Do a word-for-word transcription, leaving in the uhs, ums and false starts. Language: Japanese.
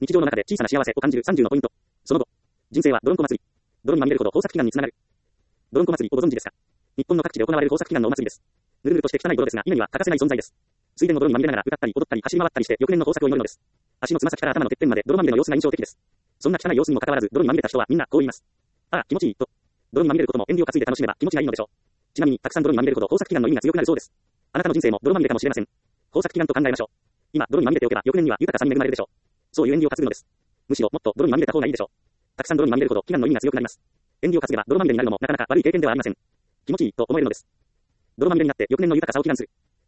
日常の中で小さな幸せを感じるさんじゅうのポイント。その後、人生は泥んこ祭り。泥にまみれるほど豊作祈願につながる。泥んこ祭りをご存知ですか？日本の各地で行われる豊作祈願のお祭りです。ぬるぬるとして汚い泥ですが、今には欠かせない存在です。水田の泥にまみれながら歌ったり踊ったり走り回ったりして翌年の豊作を祈るのです。足のつま先から頭のてっぺんまで泥まみれの様子が印象的です。そんな汚い様子にもかかわらず泥にまみれた人はみんなこう言います。ああ、気持ちいいと。泥にまみれることも縁起を担いで楽しめば気持ちがいいのでしょう。ちなみにたくさん泥にまみれるほど豊作祈願の意味が強くなるそうです。あなたの人生も泥まみれかもしれません。豊作祈願と考えましょう。今泥にまみれておけば翌年には豊かさに恵まれるでしょう。そういう縁起を担ぐのです。むしろもっと泥にまみれた方がいいでしょう。たくさん泥にまみれるほど祈願の意味が強くなります。縁起を担げば泥まみれになるのもなかなか悪い経験ではありません。気持ちいいと思えるのです。泥まみれになって翌年の豊かさを祈願する。